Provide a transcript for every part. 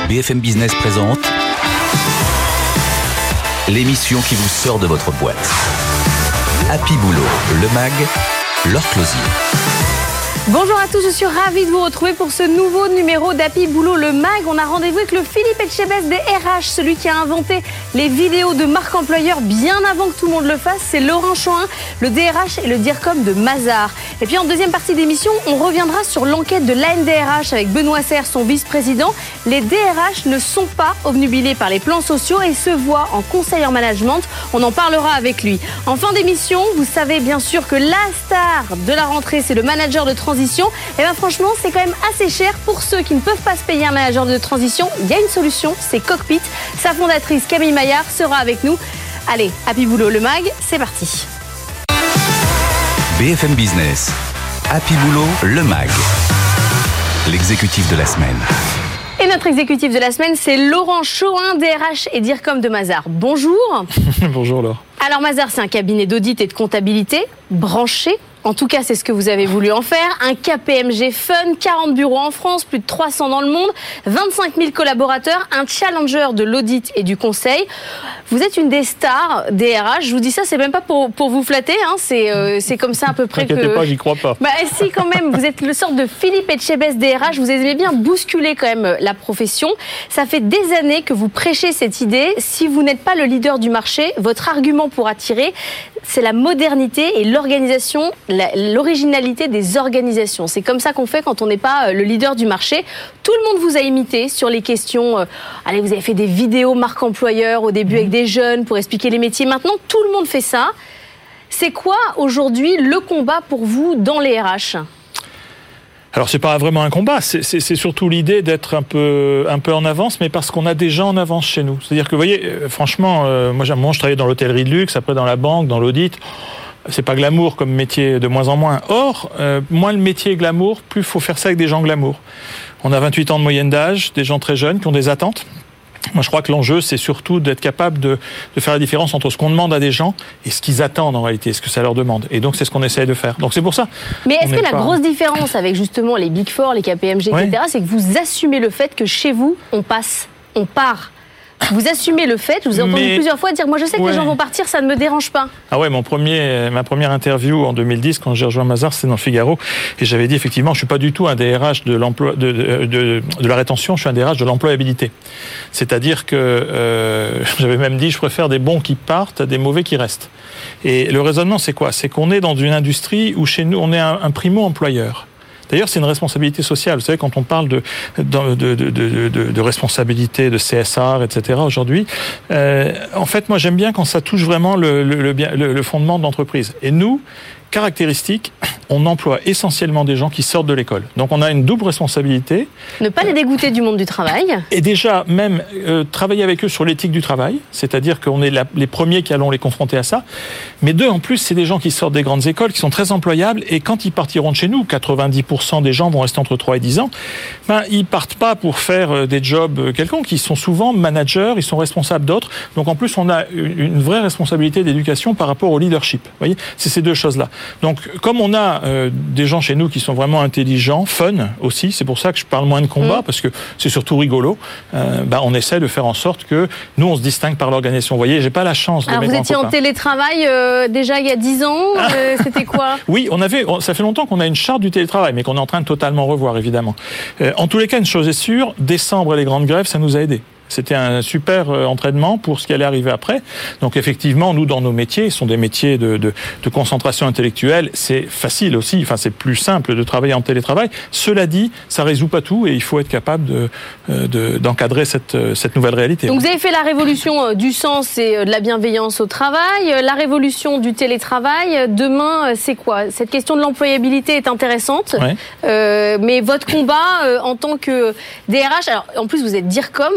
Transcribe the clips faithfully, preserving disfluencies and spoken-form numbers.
B F M Business présente l'émission qui vous sort de votre boîte. Happy Boulot, le mag, Laure Closier. Bonjour à tous, je suis ravie de vous retrouver pour ce nouveau numéro d'Happy Boulot, le mag. On a rendez-vous avec le Philippe Etchebest des R H, celui qui a inventé les vidéos de marque employeur bien avant que tout le monde le fasse. C'est Laurent Chohin, le D R H et le DIRCOM de Mazars. Et puis en deuxième partie d'émission, on reviendra sur l'enquête de l'A N D R H avec Benoît Serre, son vice-président. Les D R H ne sont pas obnubilés par les plans sociaux et se voient en conseil en management. On en parlera avec lui. En fin d'émission, vous savez bien sûr que la star de la rentrée, c'est le manager de transition. Et bien franchement, c'est quand même assez cher pour ceux qui ne peuvent pas se payer un manager de transition. Il y a une solution, c'est Cockpit. Sa fondatrice Camille Maillard sera avec nous. Allez, Happy Boulot, le mag, c'est parti. B F M Business, Happy Boulot, le mag, l'exécutif de la semaine. Et notre exécutif de la semaine, c'est Laurent Chohin, D R H et DIRCOM de Mazars. Bonjour. Bonjour Laure. Alors Mazars, c'est un cabinet d'audit et de comptabilité branché. En tout cas, c'est ce que vous avez voulu en faire. Un K P M G fun, quarante bureaux en France, plus de trois cents dans le monde, vingt-cinq mille collaborateurs, un challenger de l'audit et du conseil. Vous êtes une des stars des R H. Je vous dis ça, c'est même pas pour, pour vous flatter, hein. c'est, euh, c'est comme ça à peu près que... T'inquiètez pas, j'y crois pas. Bah si, quand même, vous êtes le sort de Philippe Etchebest des R H. Vous aimez bien bousculer quand même la profession. Ça fait des années que vous prêchez cette idée. Si vous n'êtes pas le leader du marché, votre argument pour attirer, c'est la modernité et l'organisation, la, l'originalité des organisations. C'est comme ça qu'on fait quand on n'est pas le leader du marché. Tout le monde vous a imité sur les questions. Euh, allez, vous avez fait des vidéos marque employeur au début mmh. avec des jeunes pour expliquer les métiers. Maintenant, tout le monde fait ça. C'est quoi aujourd'hui le combat pour vous dans les R H ? Alors c'est pas vraiment un combat, c'est, c'est, c'est surtout l'idée d'être un peu, un peu en avance, mais parce qu'on a des gens en avance chez nous. C'est-à-dire que, vous voyez, euh, franchement, euh, moi, moi je travaillais dans l'hôtellerie de luxe, après dans la banque, dans l'audit. C'est pas glamour comme métier, de moins en moins. Or, euh, moins le métier est glamour, plus il faut faire ça avec des gens glamour. On a vingt-huit ans de moyenne d'âge, des gens très jeunes qui ont des attentes. Moi, je crois que l'enjeu, c'est surtout d'être capable de, de faire la différence entre ce qu'on demande à des gens et ce qu'ils attendent en réalité, ce que ça leur demande. Et donc, c'est ce qu'on essaye de faire. Donc, c'est pour ça. Mais est-ce que la pas... grosse différence avec justement les Big Four, les K P M G, et cetera, ouais. c'est que vous assumez le fait que chez vous, on passe, on part. Vous assumez le fait, je vous ai entendu Mais... plusieurs fois dire, moi je sais que ouais. les gens vont partir, ça ne me dérange pas. Ah ouais, mon premier, ma première interview en deux mille dix, quand j'ai rejoint Mazars, c'était dans le Figaro, et j'avais dit effectivement, je suis pas du tout un D R H de l'emploi, de, de, de, de la rétention, je suis un D R H de l'employabilité. C'est-à-dire que, euh, j'avais même dit, je préfère des bons qui partent à des mauvais qui restent. Et le raisonnement, c'est quoi ? C'est qu'on est dans une industrie où chez nous, on est un, un primo-employeur. D'ailleurs, c'est une responsabilité sociale. Vous savez, quand on parle de, de, de, de, de, de responsabilité, de C S R, et cetera aujourd'hui, euh, en fait, moi, j'aime bien quand ça touche vraiment le, le, le, le fondement de l'entreprise. Et nous, caractéristique, on emploie essentiellement des gens qui sortent de l'école. Donc on a une double responsabilité. Ne pas les dégoûter du monde du travail. Et déjà, même euh, travailler avec eux sur l'éthique du travail, c'est-à-dire qu'on est la, les premiers qui allons les confronter à ça. Mais deux, en plus, c'est des gens qui sortent des grandes écoles, qui sont très employables, et quand ils partiront de chez nous, quatre-vingt-dix pour cent des gens vont rester entre trois et dix ans, ben, ils partent pas pour faire des jobs quelconques, ils sont souvent managers, ils sont responsables d'autres. Donc en plus, on a une vraie responsabilité d'éducation par rapport au leadership. Vous voyez, c'est ces deux choses-là. Donc, comme on a euh, des gens chez nous qui sont vraiment intelligents, fun aussi, c'est pour ça que je parle moins de combat, mmh. parce que c'est surtout rigolo, euh, bah, on essaie de faire en sorte que nous, on se distingue par l'organisation. Vous voyez, j'ai pas la chance de Alors, mettre vous étiez en télétravail euh, déjà il y a dix ans, euh, c'était quoi ? Oui, on avait, ça fait longtemps qu'on a une charte du télétravail, mais qu'on est en train de totalement revoir, évidemment. Euh, en tous les cas, une chose est sûre, décembre et les grandes grèves, ça nous a aidés. C'était un super entraînement pour ce qui allait arriver après. Donc effectivement, nous, dans nos métiers, ce sont des métiers de, de, de concentration intellectuelle. C'est facile aussi, enfin c'est plus simple de travailler en télétravail. Cela dit, ça résout pas tout et il faut être capable de, de, d'encadrer cette, cette nouvelle réalité. Donc vous avez fait la révolution du sens et de la bienveillance au travail, la révolution du télétravail. Demain, c'est quoi ? Cette question de l'employabilité est intéressante, ouais. euh, mais votre combat euh, en tant que D R H, alors en plus vous êtes DIRCOM, vous êtes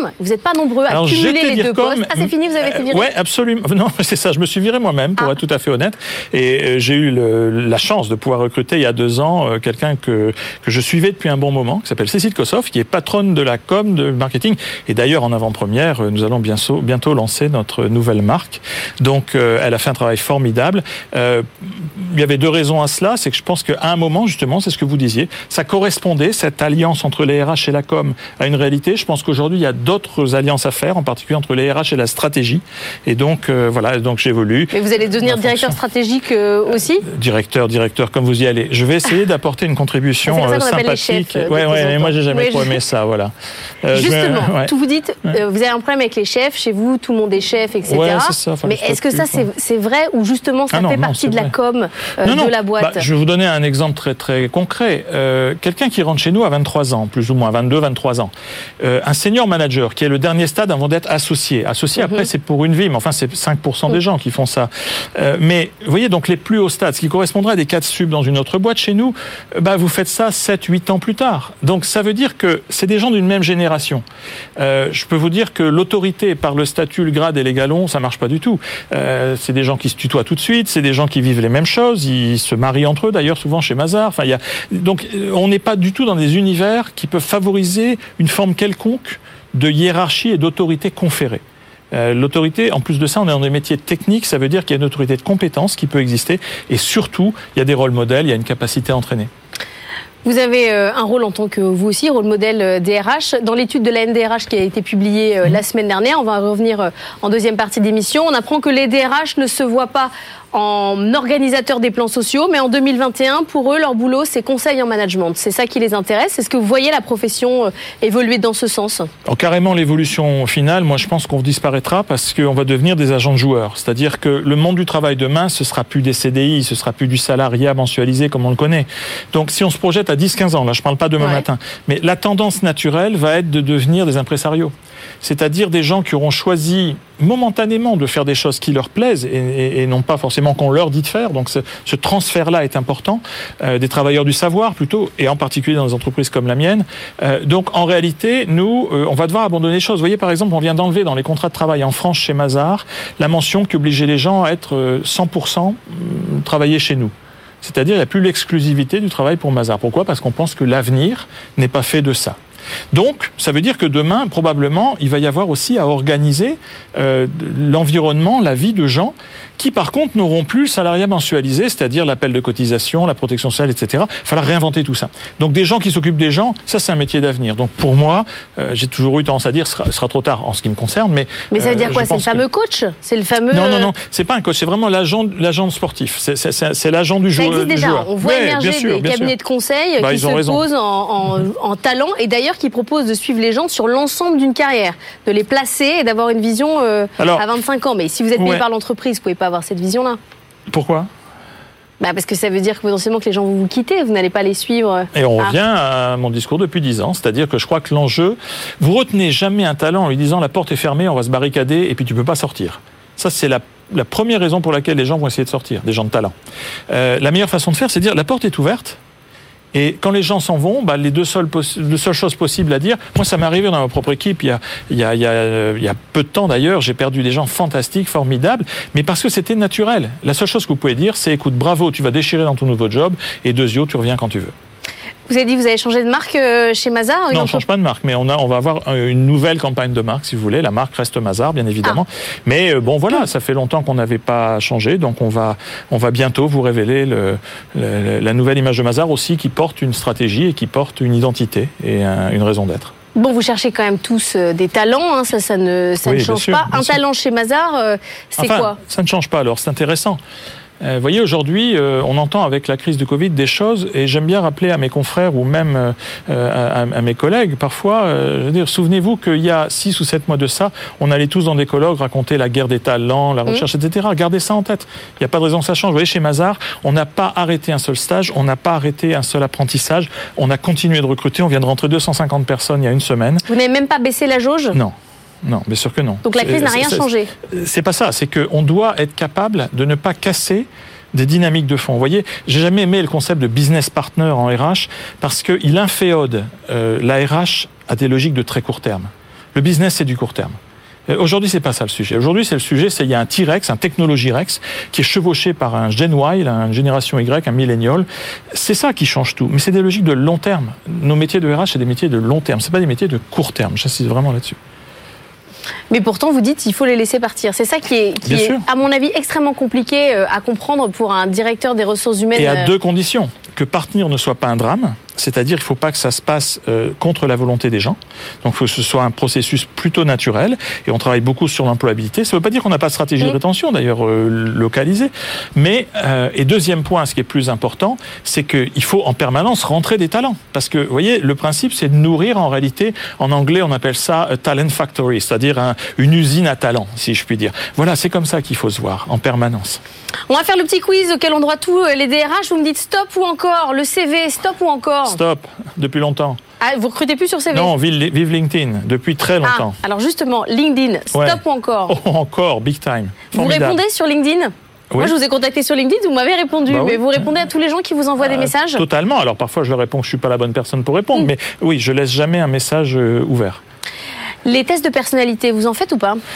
pas nombreux à Alors, cumuler les deux DIRCOM, postes. Ah, c'est fini, vous avez été viré? Oui, absolument. Non, c'est ça, je me suis viré moi-même, pour ah. être tout à fait honnête. Et euh, j'ai eu le, la chance de pouvoir recruter il y a deux ans euh, quelqu'un que, que je suivais depuis un bon moment, qui s'appelle Cécile Kossoff, qui est patronne de la com, de marketing. Et d'ailleurs, en avant-première, euh, nous allons bientôt, bientôt lancer notre nouvelle marque. Donc, euh, elle a fait un travail formidable. Euh, il y avait deux raisons à cela. C'est que je pense qu'à un moment, justement, c'est ce que vous disiez, ça correspondait, cette alliance entre les R H et la com, à une réalité. Je pense qu'aujourd'hui, il y a d'autres alliances à faire, en particulier entre les R H et la stratégie. Et donc, euh, voilà, donc j'évolue. Mais vous allez devenir directeur stratégique euh, aussi ? Directeur, directeur, comme vous y allez. Je vais essayer d'apporter une contribution c'est euh, ça sympathique. Chefs, ouais, ouais, mais moi, j'ai jamais oui, trop je... aimé ça, voilà. Euh, Justement, me... ouais. tout vous dites, euh, vous avez un problème avec les chefs, chez vous, tout le monde est chef, et cetera. Ouais, c'est ça, mais est-ce que ça, c'est, c'est vrai ou justement ça ah non, fait non, partie de vrai. la com euh, non, non. de la boîte ? Bah, je vais vous donner un exemple très, très concret. Euh, quelqu'un qui rentre chez nous à vingt-trois ans, plus ou moins, vingt-deux, vingt-trois ans. Euh, un senior manager, qui est le dernier stade avant d'être associé. Associé, mm-hmm. après, c'est pour une vie, mais enfin, c'est cinq pour cent mm-hmm. des gens qui font ça. Euh, mais, vous voyez, donc, les plus hauts stades, ce qui correspondrait à des cadres sub dans une autre boîte chez nous, bah, vous faites ça sept, huit ans plus tard. Donc, ça veut dire que c'est des gens d'une même génération. Euh, je peux vous dire que l'autorité par le statut, le grade et les galons, ça marche pas du tout. Euh, c'est des gens qui se tutoient tout de suite, c'est des gens qui vivent les mêmes choses, ils se marient entre eux, d'ailleurs, souvent chez Mazars. Enfin, il y a... Donc, on n'est pas du tout dans des univers qui peuvent favoriser une forme quelconque de hiérarchie et d'autorité conférée. Euh, l'autorité, en plus de ça, on est dans des métiers techniques, ça veut dire qu'il y a une autorité de compétence qui peut exister, et surtout, il y a des rôles modèles, il y a une capacité à entraîner. Vous avez un rôle en tant que vous aussi, rôle modèle D R H. Dans l'étude de la N D R H qui a été publiée la semaine dernière, on va revenir en deuxième partie d'émission, on apprend que les D R H ne se voient pas en organisateur des plans sociaux, mais en deux mille vingt et un, pour eux, leur boulot, c'est conseil en management. C'est ça qui les intéresse. Est-ce que vous voyez la profession évoluer dans ce sens ? Alors, carrément, l'évolution finale, moi, je pense qu'on disparaîtra parce qu'on va devenir des agents de joueurs. C'est-à-dire que le monde du travail demain, ce sera plus des C D I, ce sera plus du salariat mensualisé comme on le connaît. Donc, si on se projette à dix quinze ans, là, je parle pas demain ouais. matin, mais la tendance naturelle va être de devenir des impresarios. C'est-à-dire des gens qui auront choisi momentanément de faire des choses qui leur plaisent et, et, et non pas forcément qu'on leur dit de faire. Donc ce, ce transfert-là est important. Euh, des travailleurs du savoir plutôt, et en particulier dans des entreprises comme la mienne. Euh, donc en réalité, nous, euh, on va devoir abandonner des choses. Vous voyez, par exemple, on vient d'enlever dans les contrats de travail en France chez Mazars la mention qui obligeait les gens à être cent pour cent travailler chez nous. C'est-à-dire, il n'y a plus l'exclusivité du travail pour Mazars. Pourquoi ? Parce qu'on pense que l'avenir n'est pas fait de ça. Donc, ça veut dire que demain, probablement, il va y avoir aussi à organiser euh, l'environnement, la vie de gens qui, par contre, n'auront plus le salariat mensualisé, c'est-à-dire l'appel de cotisation, la protection sociale, et cetera. Il va falloir réinventer tout ça. Donc, des gens qui s'occupent des gens, ça, c'est un métier d'avenir. Donc, pour moi, euh, j'ai toujours eu tendance à dire, ce sera, ce sera trop tard en ce qui me concerne, mais... Mais ça veut dire euh, quoi ? C'est le fameux que... coach ? C'est le fameux... Non, non, non, c'est pas un coach, c'est vraiment l'agent, l'agent sportif. C'est, c'est, c'est, c'est l'agent du, jou- existe du déjà. joueur. On voit ouais, émerger sûr, des cabinets sûr. de conseil bah, qui se raison. posent en, en, en talent et d'ailleurs qui proposent de suivre les gens sur l'ensemble d'une carrière, de les placer et d'avoir une vision euh, Alors, à vingt-cinq ans. Mais si vous êtes payé ouais. par l'entreprise, vous ne pouvez pas avoir cette vision-là. Pourquoi ? Bah parce que ça veut dire que potentiellement que les gens vont vous quitter, vous n'allez pas les suivre. Et on ah. revient à mon discours depuis dix ans, c'est-à-dire que je crois que l'enjeu, vous retenez jamais un talent en lui disant la porte est fermée, on va se barricader et puis tu peux pas sortir. Ça c'est la, la première raison pour laquelle les gens vont essayer de sortir, des gens de talent. Euh, la meilleure façon de faire, c'est de dire la porte est ouverte. Et quand les gens s'en vont, bah, les deux seules, poss- deux seules choses possibles à dire, moi ça m'est arrivé dans ma propre équipe, il y a, il y a, il y a, il y a peu de temps d'ailleurs, j'ai perdu des gens fantastiques, formidables, mais parce que c'était naturel. La seule chose que vous pouvez dire, c'est écoute, bravo, tu vas déchirer dans ton nouveau job, et Dezio, tu reviens quand tu veux. Vous avez dit que vous avez changé de marque chez Mazars ? Non, on ne change pas de marque, mais on, a, on va avoir une nouvelle campagne de marque, si vous voulez. La marque reste Mazars, bien évidemment. Ah. Mais bon, voilà, ça fait longtemps qu'on n'avait pas changé, donc on va, on va bientôt vous révéler le, le, la nouvelle image de Mazars aussi, qui porte une stratégie et qui porte une identité et un, une raison d'être. Bon, vous cherchez quand même tous des talents, hein, ça, ça ne, ça oui, ne change sûr, pas. Un sûr. talent chez Mazars, euh, c'est enfin, quoi ? Ça ne change pas, alors c'est intéressant. Vous voyez, aujourd'hui, euh, on entend avec la crise du Covid des choses, et j'aime bien rappeler à mes confrères ou même euh, à, à mes collègues, parfois, euh, je veux dire, souvenez-vous qu'il y a six ou sept mois de ça, on allait tous dans des colloques raconter la guerre des talents, la recherche, mmh. et cetera. Gardez ça en tête. Il n'y a pas de raison que ça change. Vous voyez, chez Mazars, on n'a pas arrêté un seul stage, on n'a pas arrêté un seul apprentissage, on a continué de recruter, on vient de rentrer deux cent cinquante personnes il y a une semaine. Vous n'avez même pas baissé la jauge ? Non. Non, bien sûr que non. Donc la crise n'a rien c'est, changé. C'est pas ça, c'est qu'on doit être capable de ne pas casser des dynamiques de fond. Vous voyez, j'ai jamais aimé le concept de business partner en R H parce qu'il inféode euh, la R H à des logiques de très court terme. Le business, c'est du court terme. Aujourd'hui, c'est pas ça le sujet. Aujourd'hui, c'est le sujet, c'est il y a un T-Rex, un technologie Rex, qui est chevauché par un Gen Y, une génération Y, un millénial. C'est ça qui change tout. Mais c'est des logiques de long terme. Nos métiers de R H, c'est des métiers de long terme. C'est pas des métiers de court terme. J'insiste vraiment là-dessus. Mais pourtant, vous dites qu'il faut les laisser partir. C'est ça qui est, qui est à mon avis, extrêmement compliqué à comprendre pour un directeur des ressources humaines. Et à deux conditions. Que partir ne soit pas un drame, c'est-à-dire il ne faut pas que ça se passe euh, contre la volonté des gens. Donc il faut que ce soit un processus plutôt naturel. Et on travaille beaucoup sur l'employabilité. Ça ne veut pas dire qu'on n'a pas de stratégie oui. de rétention, d'ailleurs euh, localisée. Mais, euh, et deuxième point, ce qui est plus important, c'est qu'il faut en permanence rentrer des talents. Parce que, vous voyez, le principe, c'est de nourrir en réalité, en anglais, on appelle ça a talent factory, c'est-à-dire un, une usine à talent, si je puis dire. Voilà, c'est comme ça qu'il faut se voir, en permanence. On va faire le petit quiz auquel on doit tout les D R H. Vous me dites stop ou encore. Le C V, stop ou encore. Stop, depuis longtemps. Ah, vous recrutez plus sur C V? Non, vive, vive LinkedIn, depuis très longtemps. Ah, alors justement, LinkedIn, stop ouais. ou encore? Oh, encore, big time. Formidable. Vous répondez sur LinkedIn? Oui. Moi, je vous ai contacté sur LinkedIn, vous m'avez répondu, bah oui. mais vous répondez à tous les gens qui vous envoient euh, des messages? Totalement. Alors parfois, je leur réponds que je ne suis pas la bonne personne pour répondre, mmh. mais oui, je laisse jamais un message euh, ouvert. Les tests de personnalité, vous en faites ou pas?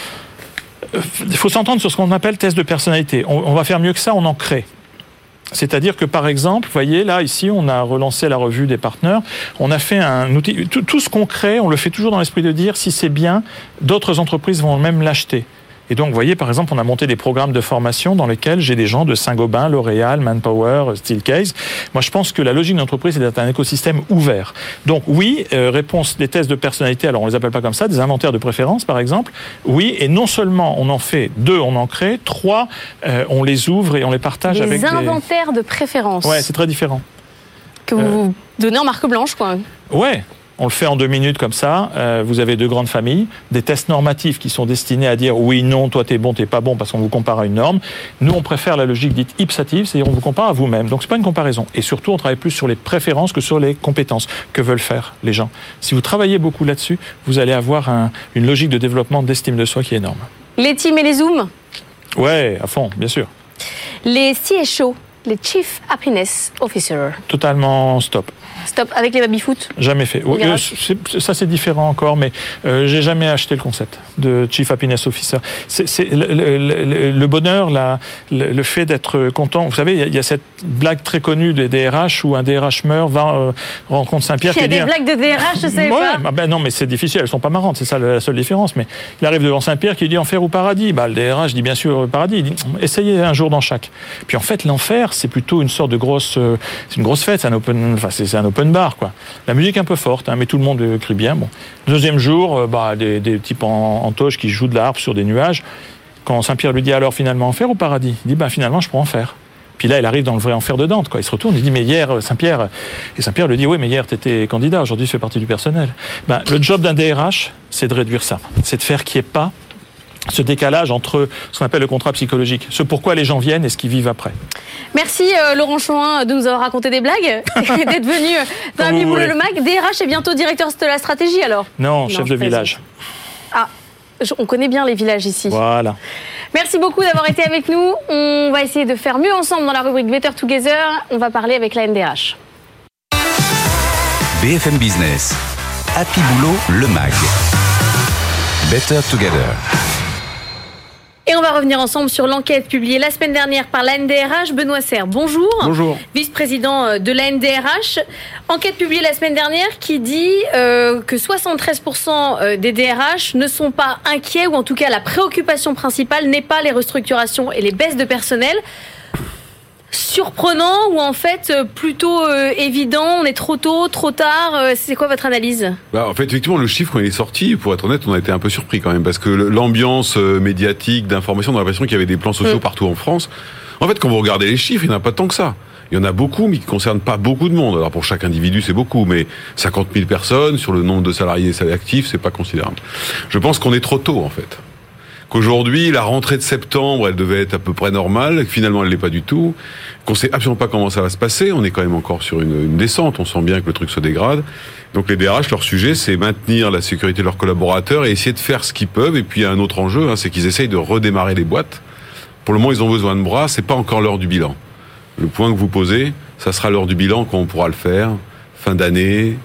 Il faut s'entendre sur ce qu'on appelle test de personnalité. On, on va faire mieux que ça, on en crée. C'est-à-dire que, par exemple, vous voyez, là, ici, on a relancé la revue des partenaires. On a fait un outil. Tout, tout ce qu'on crée, on le fait toujours dans l'esprit de dire, si c'est bien, d'autres entreprises vont même l'acheter. Et donc, vous voyez, par exemple, on a monté des programmes de formation dans lesquels j'ai des gens de Saint-Gobain, L'Oréal, Manpower, Steelcase. Moi, je pense que la logique d'une entreprise, c'est d'être un écosystème ouvert. Donc, oui, euh, réponse des tests de personnalité, alors on les appelle pas comme ça, des inventaires de préférence, par exemple. Oui, et non seulement on en fait, deux, on en crée, trois, euh, on les ouvre et on les partage des avec des... Des inventaires de préférence. Ouais, c'est très différent. Que vous euh... donnez en marque blanche, quoi. Ouais. On le fait en deux minutes comme ça. Euh, vous avez deux grandes familles, des tests normatifs qui sont destinés à dire oui, non, toi t'es bon, t'es pas bon parce qu'on vous compare à une norme. Nous, on préfère la logique dite ipsative, c'est-à-dire on vous compare à vous-même. Donc c'est pas une comparaison. Et surtout, on travaille plus sur les préférences que sur les compétences que veulent faire les gens. Si vous travaillez beaucoup là-dessus, vous allez avoir un, une logique de développement d'estime de soi qui est énorme. Les teams et les zooms? Ouais, à fond, bien sûr. Les C H O, les Chief Happiness Officer? Totalement stop. Stop, avec les baby-foot? Jamais fait. Euh, c'est, ça, c'est différent encore, mais euh, j'ai jamais acheté le concept de Chief Happiness Officer. C'est, c'est le, le, le bonheur, la, le, le fait d'être content. Vous savez, il y, y a cette blague très connue des D R H où un D R H meurt, va euh, rencontre Saint-Pierre. Il y a des dit, blagues de D R H, je sais ouais, pas. Bah, ben non, mais c'est difficile, elles sont pas marrantes, c'est ça la seule différence. Mais il arrive devant Saint-Pierre qui dit enfer ou paradis. Bah, le D R H dit bien sûr paradis. Il dit essayez un jour dans chaque. Puis en fait, l'enfer, c'est plutôt une sorte de grosse, euh, c'est une grosse fête, c'est un open, enfin c'est, c'est un open bar, quoi. La musique un peu forte, hein, mais tout le monde crie bien. Bon. Deuxième jour, euh, bah, des, des types en, en toge qui jouent de la harpe sur des nuages. Quand Saint-Pierre lui dit alors finalement enfer ou paradis, il dit bah finalement je prends enfer. Puis là, il arrive dans le vrai enfer de Dante, quoi. Il se retourne, il dit mais hier Saint-Pierre, et Saint-Pierre lui dit oui mais hier t'étais candidat, aujourd'hui tu fais partie du personnel. Ben, le job d'un D R H, c'est de réduire ça, c'est de faire qu'il n'y ait pas ce décalage entre ce qu'on appelle le contrat psychologique, ce pourquoi les gens viennent et ce qu'ils vivent après. Merci euh, Laurent Chouin de nous avoir raconté des blagues, d'être venu dans Happy Boulot le Mag. D R H et bientôt directeur de la stratégie alors? Non, non chef de village. Ah, on connaît bien les villages ici. Voilà. Merci beaucoup d'avoir été avec nous. On va essayer de faire mieux ensemble dans la rubrique Better Together. On va parler avec la N D R H. B F M Business, Happy Boulot le Mag. Better Together. Et on va revenir ensemble sur l'enquête publiée la semaine dernière par la N D R H. Benoît Serre, bonjour. Bonjour. Vice-président de la N D R H. Enquête publiée la semaine dernière qui dit euh, que soixante-treize pour cent des D R H ne sont pas inquiets, ou en tout cas la préoccupation principale n'est pas les restructurations et les baisses de personnel. Surprenant ou en fait plutôt euh, évident, on est trop tôt, trop tard, euh, c'est quoi votre analyse? Bah, en fait, effectivement, le chiffre, quand il est sorti, pour être honnête, on a été un peu surpris quand même, parce que l'ambiance médiatique, d'information, on a l'impression qu'il y avait des plans sociaux mmh. partout en France. En fait, quand vous regardez les chiffres, il n'y en a pas tant que ça. Il y en a beaucoup, mais qui ne concernent pas beaucoup de monde. Alors pour chaque individu, c'est beaucoup, mais cinquante mille personnes, sur le nombre de salariés actifs, c'est pas considérable. Je pense qu'on est trop tôt, en fait. Qu'aujourd'hui, la rentrée de septembre, elle devait être à peu près normale, que finalement elle l'est pas du tout, qu'on sait absolument pas comment ça va se passer, on est quand même encore sur une, une descente, on sent bien que le truc se dégrade. Donc les D R H, leur sujet, c'est maintenir la sécurité de leurs collaborateurs et essayer de faire ce qu'ils peuvent. Et puis il y a un autre enjeu, hein, c'est qu'ils essayent de redémarrer les boîtes. Pour le moment, ils ont besoin de bras, c'est pas encore l'heure du bilan. Le point que vous posez, ça sera l'heure du bilan quand on pourra le faire, fin d'année,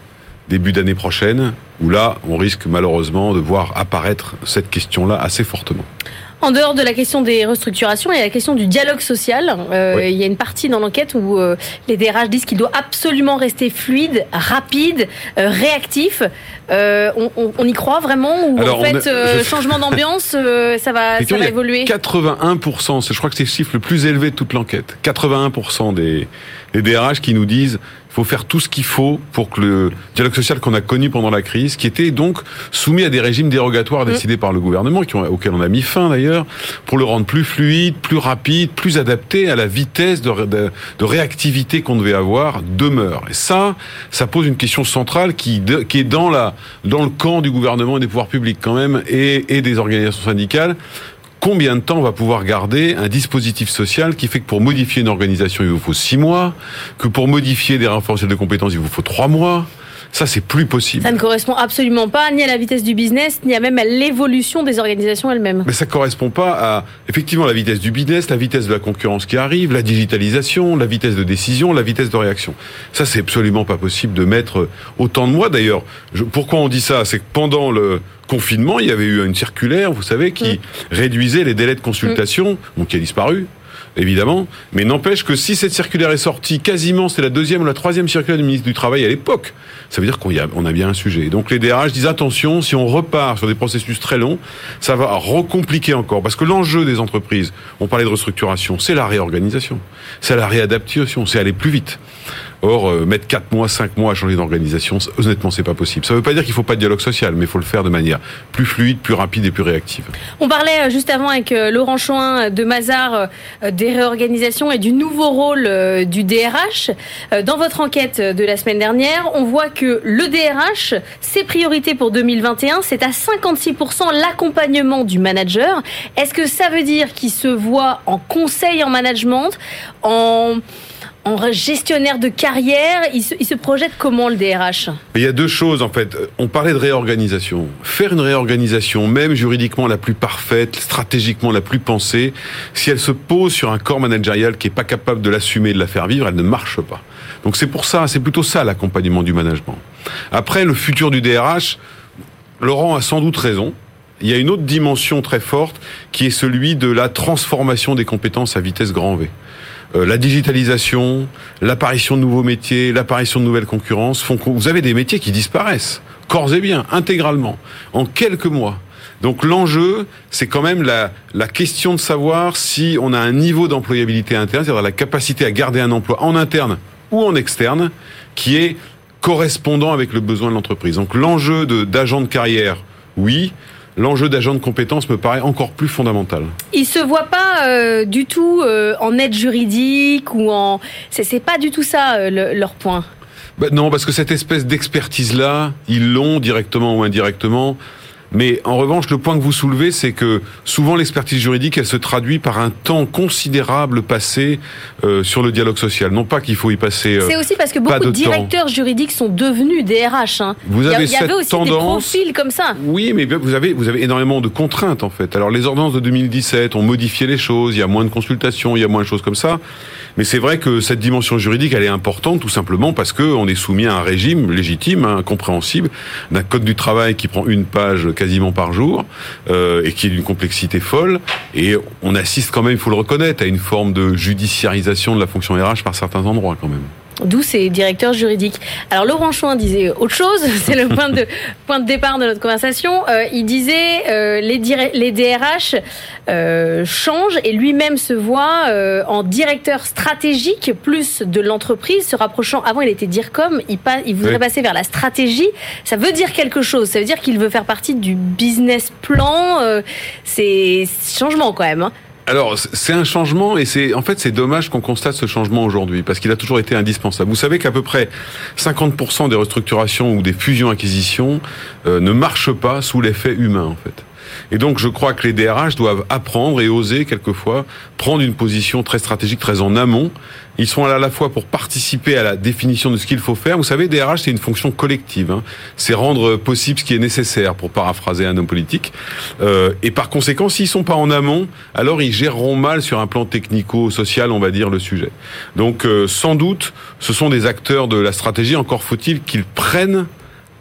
début d'année prochaine, où là, on risque malheureusement de voir apparaître cette question-là assez fortement. En dehors de la question des restructurations, il y a la question du dialogue social. Euh, oui. Il y a une partie dans l'enquête où euh, les D R H disent qu'il doit absolument rester fluide, rapide, euh, réactif. Euh, on, on, on y croit vraiment ou Alors, en fait, a, euh, je... changement d'ambiance, euh, ça va, ça va évoluer. quatre-vingt-un pour cent, je crois que c'est le chiffre le plus élevé de toute l'enquête. quatre-vingt-un pour cent des, des D R H qui nous disent il faut faire tout ce qu'il faut pour que le dialogue social qu'on a connu pendant la crise, qui était donc soumis à des régimes dérogatoires décidés mmh. par le gouvernement, qui ont, auxquels on a mis fin d'ailleurs, pour le rendre plus fluide, plus rapide, plus adapté à la vitesse de, de, de réactivité qu'on devait avoir, demeure. Et ça, ça pose une question centrale qui, de, qui est dans, la, dans le camp du gouvernement et des pouvoirs publics quand même, et, et des organisations syndicales. Combien de temps on va pouvoir garder un dispositif social qui fait que pour modifier une organisation, il vous faut six mois, que pour modifier des renforcements de compétences, il vous faut trois mois. Ça, c'est plus possible. Ça ne correspond absolument pas ni à la vitesse du business, ni à même à l'évolution des organisations elles-mêmes. Mais ça correspond pas à, effectivement, la vitesse du business, la vitesse de la concurrence qui arrive, la digitalisation, la vitesse de décision, la vitesse de réaction. Ça, c'est absolument pas possible de mettre autant de mois. D'ailleurs, je, pourquoi on dit ça? C'est que pendant le confinement, il y avait eu une circulaire, vous savez, qui mmh. réduisait les délais de consultation, mmh. donc qui a disparu. Évidemment, mais n'empêche que si cette circulaire est sortie, quasiment c'est la deuxième ou la troisième circulaire du ministre du Travail à l'époque, ça veut dire qu'on y a, on a bien un sujet. Donc les D R H disent attention, si on repart sur des processus très longs, ça va recompliquer encore. Parce que l'enjeu des entreprises, on parlait de restructuration, c'est la réorganisation, c'est la réadaptation, c'est aller plus vite. Or, euh, mettre quatre mois, cinq mois à changer d'organisation, honnêtement, c'est pas possible. Ça veut pas dire qu'il faut pas de dialogue social, mais il faut le faire de manière plus fluide, plus rapide et plus réactive. On parlait juste avant avec Laurent Choin de Mazars des réorganisations et du nouveau rôle du D R H. Dans votre enquête de la semaine dernière, on voit que le D R H, ses priorités pour deux mille vingt et un, c'est à cinquante-six pour cent l'accompagnement du manager. Est-ce que ça veut dire qu'il se voit en conseil en management, en... en gestionnaire de carrière, il se, il se projette comment le D R H? Il y a deux choses en fait. On parlait de réorganisation. Faire une réorganisation, même juridiquement la plus parfaite, stratégiquement la plus pensée, si elle se pose sur un corps managérial qui est pas capable de l'assumer et de la faire vivre, elle ne marche pas. Donc c'est pour ça, c'est plutôt ça l'accompagnement du management. Après, le futur du D R H, Laurent a sans doute raison. Il y a une autre dimension très forte qui est celui de la transformation des compétences à vitesse grand V. Euh, la digitalisation, l'apparition de nouveaux métiers, l'apparition de nouvelles concurrences font que vous avez des métiers qui disparaissent, corps et biens, intégralement, en quelques mois. Donc l'enjeu, c'est quand même la, la question de savoir si on a un niveau d'employabilité interne, c'est-à-dire la capacité à garder un emploi en interne ou en externe, qui est correspondant avec le besoin de l'entreprise. Donc l'enjeu de, d'agent de carrière, oui. L'enjeu d'agent de compétences me paraît encore plus fondamental. Ils se voient pas euh, du tout euh, en aide juridique ou en... C'est, c'est pas du tout ça euh, le, leur point. Ben non, parce que cette espèce d'expertise-là, ils l'ont directement ou indirectement. Mais en revanche, le point que vous soulevez, c'est que souvent l'expertise juridique, elle se traduit par un temps considérable passé euh, sur le dialogue social. Non pas qu'il faut y passer. Euh, c'est aussi parce que beaucoup de, de directeurs juridiques sont devenus D R H. Hein. Vous avez il y, a, il y avait aussi tendance, des profils comme ça. Oui, mais vous avez vous avez énormément de contraintes en fait. Alors les ordonnances de deux mille dix-sept ont modifié les choses. Il y a moins de consultations, il y a moins de choses comme ça. Mais c'est vrai que cette dimension juridique, elle est importante tout simplement parce que on est soumis à un régime légitime, hein, compréhensible, d'un code du travail qui prend une page quasiment par jour euh, et qui est d'une complexité folle. Et on assiste quand même, il faut le reconnaître, à une forme de judiciarisation de la fonction R H par certains endroits quand même. D'où ces directeurs juridiques. Alors Laurent Choin disait autre chose, c'est le point de point de départ de notre conversation. Euh, il disait euh, les, dir- les D R H euh, changent et lui-même se voit euh, en directeur stratégique plus de l'entreprise, se rapprochant. Avant il était DIRCOM, il, pa- il voudrait oui. passer vers la stratégie. Ça veut dire quelque chose. Ça veut dire qu'il veut faire partie du business plan. Euh, c'est changement quand même. Hein. Alors, c'est un changement et c'est en fait c'est dommage qu'on constate ce changement aujourd'hui parce qu'il a toujours été indispensable. Vous savez qu'à peu près cinquante pour cent des restructurations ou des fusions-acquisitions euh, ne marchent pas sous l'effet humain en fait. Et donc je crois que les D R H doivent apprendre et oser quelquefois prendre une position très stratégique, très en amont. Ils sont là à la fois pour participer à la définition de ce qu'il faut faire. Vous savez, D R H, c'est une fonction collective. Hein. C'est rendre possible ce qui est nécessaire, pour paraphraser un homme politique. Euh, et par conséquent, s'ils sont pas en amont, alors ils géreront mal sur un plan technico-social, on va dire, le sujet. Donc, euh, sans doute, ce sont des acteurs de la stratégie. Encore faut-il qu'ils prennent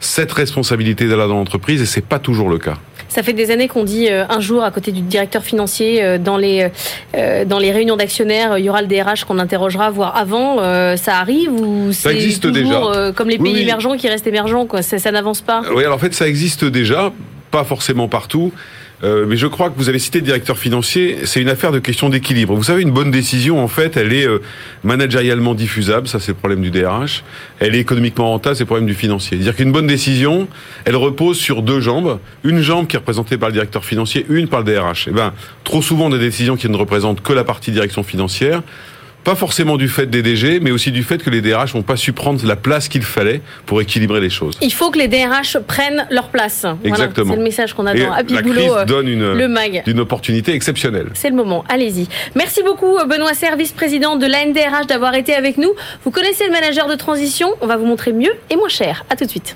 cette responsabilité-là dans l'entreprise, et c'est pas toujours le cas. Ça fait des années qu'on dit euh, un jour à côté du directeur financier euh, dans les euh, dans les réunions d'actionnaires, il y aura le D R H qu'on interrogera, voire avant. Euh, ça arrive ou c'est ça existe toujours déjà. Euh, comme les pays oui, oui. émergents qui restent émergents, quoi. Ça, ça n'avance pas. Oui, alors en fait, ça existe déjà, pas forcément partout. Euh, mais je crois que vous avez cité le directeur financier, c'est une affaire de question d'équilibre. Vous savez, une bonne décision, en fait, elle est euh, managérialement diffusable, ça c'est le problème du D R H. Elle est économiquement rentable, c'est le problème du financier. C'est-à-dire qu'une bonne décision, elle repose sur deux jambes. Une jambe qui est représentée par le directeur financier, une par le D R H. Eh ben, trop souvent des décisions qui ne représentent que la partie direction financière. Pas forcément du fait des D G, mais aussi du fait que les D R H n'ont pas su prendre la place qu'il fallait pour équilibrer les choses. Il faut que les D R H prennent leur place. Exactement. Voilà, c'est le message qu'on a dans Happy la Boulot, crise donne une, le mag. D'une opportunité exceptionnelle. C'est le moment, allez-y. Merci beaucoup Benoît Serre, vice-président de l'A N D R H, d'avoir été avec nous. Vous connaissez le manager de transition, on va vous montrer mieux et moins cher. À tout de suite.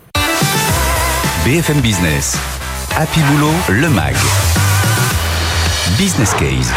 B F M Business, Happy Boulot, le mag. Business Case.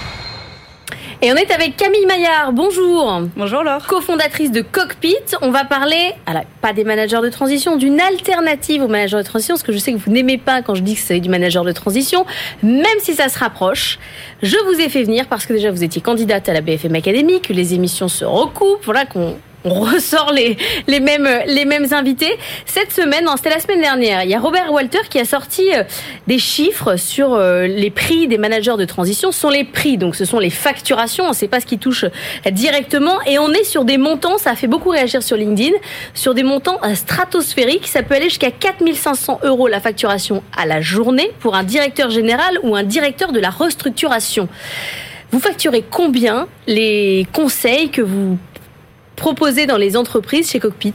Et on est avec Camille Maillard, bonjour. Bonjour Laure. Cofondatrice de Cockpit. On va parler, alors, pas des managers de transition, d'une alternative aux managers de transition, parce que je sais que vous n'aimez pas quand je dis que c'est du manager de transition, même si ça se rapproche. Je vous ai fait venir parce que déjà vous étiez candidate à la B F M Academy, que les émissions se recoupent, voilà qu'on... On ressort les, les, mêmes, les mêmes invités. Cette semaine, non, c'était la semaine dernière, il y a Robert Walter qui a sorti des chiffres sur les prix des managers de transition. Ce sont les prix, donc ce sont les facturations, on ne sait pas ce qui touche directement. Et on est sur des montants, ça a fait beaucoup réagir sur LinkedIn, sur des montants stratosphériques. Ça peut aller jusqu'à quatre mille cinq cents euros la facturation à la journée pour un directeur général ou un directeur de la restructuration. Vous facturez combien les conseils que vous proposé dans les entreprises chez Cockpit?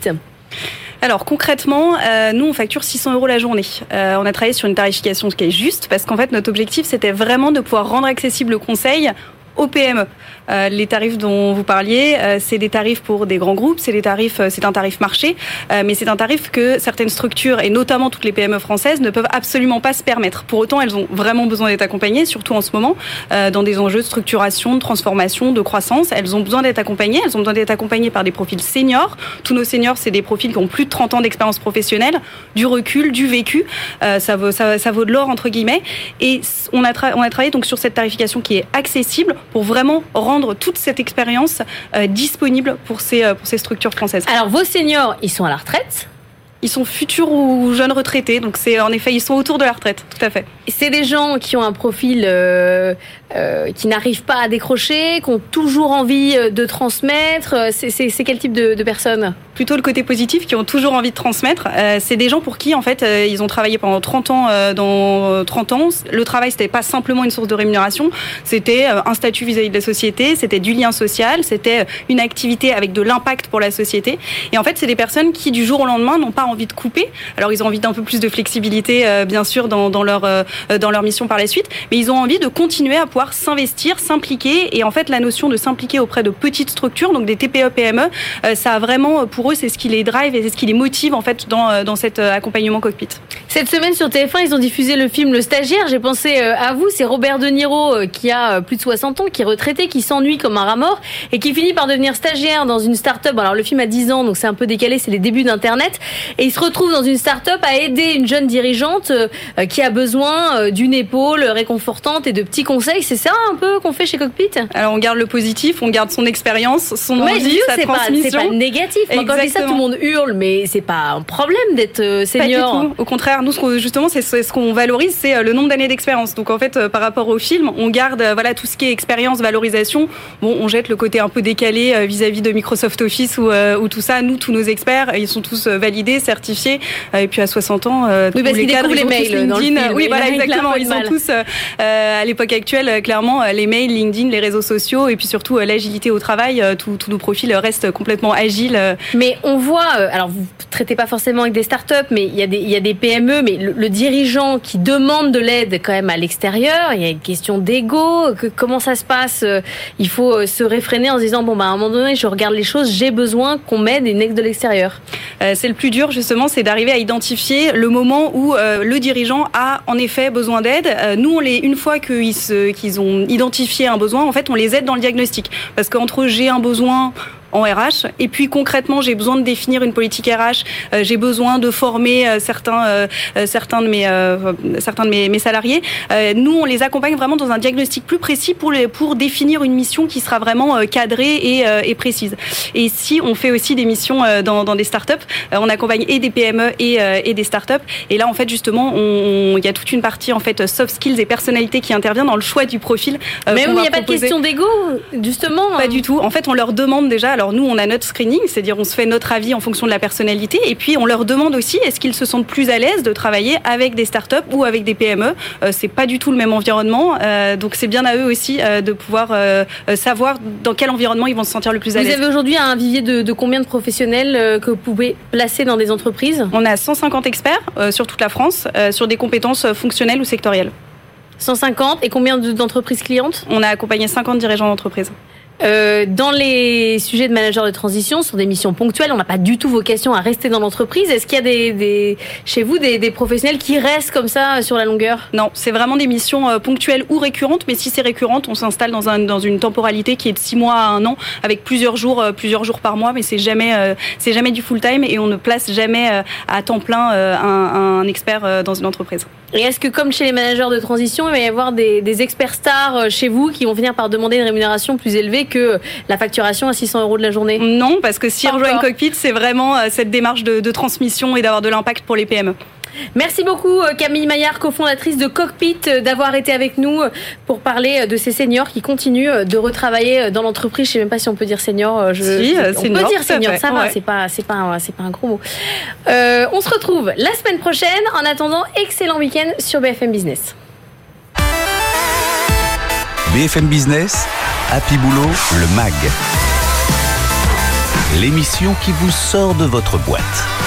Alors concrètement, euh, nous on facture six cents euros la journée. Euh, on a travaillé sur une tarification qui est juste parce qu'en fait notre objectif c'était vraiment de pouvoir rendre accessible le conseil aux P M E. Euh, les tarifs dont vous parliez, euh, c'est des tarifs pour des grands groupes, c'est des tarifs, euh, c'est un tarif marché, euh, mais c'est un tarif que certaines structures et notamment toutes les P M E françaises ne peuvent absolument pas se permettre. Pour autant, elles ont vraiment besoin d'être accompagnées, surtout en ce moment, euh, dans des enjeux de structuration, de transformation, de croissance. Elles ont besoin d'être accompagnées. Elles ont besoin d'être accompagnées par des profils seniors. Tous nos seniors, c'est des profils qui ont plus de trente ans d'expérience professionnelle, du recul, du vécu. Euh, ça vaut, ça, ça vaut de l'or entre guillemets. Et on a, tra- on a travaillé donc sur cette tarification qui est accessible pour vraiment rendre toute cette expérience euh, disponible pour ces, euh, pour ces structures françaises. Alors, vos seniors, ils sont à la retraite ? Ils sont futurs ou jeunes retraités, donc c'est en effet, ils sont autour de la retraite, tout à fait. C'est des gens qui ont un profil euh, euh, qui n'arrivent pas à décrocher, qui ont toujours envie de transmettre. C'est, c'est, c'est quel type de, de personnes ? Plutôt le côté positif, qui ont toujours envie de transmettre. Euh, c'est des gens pour qui, en fait, euh, ils ont travaillé pendant trente ans. Euh, dans trente ans, le travail, c'était pas simplement une source de rémunération, c'était euh, un statut vis-à-vis de la société, c'était du lien social, c'était une activité avec de l'impact pour la société. Et en fait, c'est des personnes qui, du jour au lendemain, n'ont pas envie de couper. Alors, ils ont envie d'un peu plus de flexibilité, euh, bien sûr, dans, dans leur euh, dans leur mission par la suite, mais ils ont envie de continuer à pouvoir s'investir, s'impliquer. Et en fait, la notion de s'impliquer auprès de petites structures, donc des T P E P M E, euh, ça a vraiment pour eux, c'est ce qui les drive et c'est ce qui les motive en fait dans dans cet accompagnement Cockpit. Cette semaine sur T F un, ils ont diffusé le film Le Stagiaire. J'ai pensé à vous. C'est Robert De Niro qui a plus de soixante ans, qui est retraité, qui s'ennuie comme un rat mort et qui finit par devenir stagiaire dans une start-up. Alors le film a dix ans, donc c'est un peu décalé, c'est les débuts d'Internet. Et il se retrouve dans une start-up à aider une jeune dirigeante qui a besoin d'une épaule réconfortante et de petits conseils. C'est ça un peu qu'on fait chez Cockpit ? Alors on garde le positif, on garde son expérience, son ouais, envie, sa c'est transmission. Pas, c'est pas négatif. Moi, quand je dis ça, tout le monde hurle, mais c'est pas un problème d'être senior. Pas du tout. Au contraire, nous, ce qu'on, justement, c'est ce qu'on valorise, c'est le nombre d'années d'expérience. Donc en fait, par rapport au film, on garde voilà tout ce qui est expérience, valorisation. Bon, on jette le côté un peu décalé vis-à-vis de Microsoft Office ou, ou tout ça. Nous, tous nos experts, ils sont tous validés, certifiés. Et puis à soixante ans, oui, tous les cadres, ils les mails dans le film. Oui, voilà, exactement. Ils sont tous euh, à l'époque actuelle, clairement, les mails, LinkedIn, les réseaux sociaux, et puis surtout l'agilité au travail. Tous nos profils restent complètement agiles. Mais on voit, alors vous traitez pas forcément avec des startups, mais il y a des, il y a des P M E, mais le, le dirigeant qui demande de l'aide quand même à l'extérieur, il y a une question d'ego. Que, comment ça se passe ? Il faut se réfréner en se disant bon bah à un moment donné, je regarde les choses, j'ai besoin qu'on m'aide et une aide de l'extérieur. Euh, c'est le plus dur justement, c'est d'arriver à identifier le moment où euh, le dirigeant a en effet besoin d'aide. Euh, nous, on les, une fois qu'ils, se, qu'ils ont identifié un besoin, en fait, on les aide dans le diagnostic, parce qu'entre j'ai un besoin en R H. Et puis concrètement, j'ai besoin de définir une politique R H. Euh, j'ai besoin de former euh, certains, euh, certains de mes, euh, certains de mes, mes salariés. Euh, nous, on les accompagne vraiment dans un diagnostic plus précis pour les, pour définir une mission qui sera vraiment euh, cadrée et, euh, et précise. Et si on fait aussi des missions euh, dans, dans des startups, euh, on accompagne et des P M E et, euh, et des startups. Et là, en fait, justement, on, il y a toute une partie en fait soft skills et personnalité qui intervient dans le choix du profil. Euh, Mais il n'y a proposer. pas de question d'ego, justement. Pas du tout. En fait, on leur demande déjà. Alors nous, on a notre screening, c'est-à-dire on se fait notre avis en fonction de la personnalité, et puis on leur demande aussi est-ce qu'ils se sentent plus à l'aise de travailler avec des startups ou avec des P M E. Euh, c'est pas du tout le même environnement, euh, donc c'est bien à eux aussi euh, de pouvoir euh, savoir dans quel environnement ils vont se sentir le plus à l'aise. Vous avez aujourd'hui un vivier de, de combien de professionnels euh, que vous pouvez placer dans des entreprises ? On a cent cinquante experts euh, sur toute la France, euh, sur des compétences fonctionnelles ou sectorielles. cent cinquante et combien d'entreprises clientes ? On a accompagné cinquante dirigeants d'entreprise. Euh, dans les sujets de manager de transition, sur des missions ponctuelles, on n'a pas du tout vocation à rester dans l'entreprise. Est-ce qu'il y a des, des chez vous des, des professionnels qui restent comme ça sur la longueur ? Non, c'est vraiment des missions euh, ponctuelles ou récurrentes. Mais si c'est récurrente, on s'installe dans, un, dans une temporalité qui est de six mois à un an, avec plusieurs jours, euh, plusieurs jours par mois. Mais c'est jamais, euh, c'est jamais du full time et on ne place jamais euh, à temps plein euh, un, un expert euh, dans une entreprise. Et est-ce que, comme chez les managers de transition, il va y avoir des, des experts stars chez vous qui vont finir par demander une rémunération plus élevée que la facturation à six cents euros de la journée ? Non, parce que si Pas rejoint encore. Cockpit, c'est vraiment euh, cette démarche de, de transmission et d'avoir de l'impact pour les P M E. Merci beaucoup Camille Maillard, cofondatrice de Cockpit, d'avoir été avec nous pour parler de ces seniors qui continuent de retravailler dans l'entreprise. Je sais même pas si on peut dire senior. Je, si, on senior, peut dire senior, fait, ça va, ouais. c'est pas, c'est pas, un, c'est pas un gros mot. Euh, on se retrouve la semaine prochaine. En attendant, excellent week-end sur B F M Business. B F M Business, Happy Boulot, le M A G. L'émission qui vous sort de votre boîte.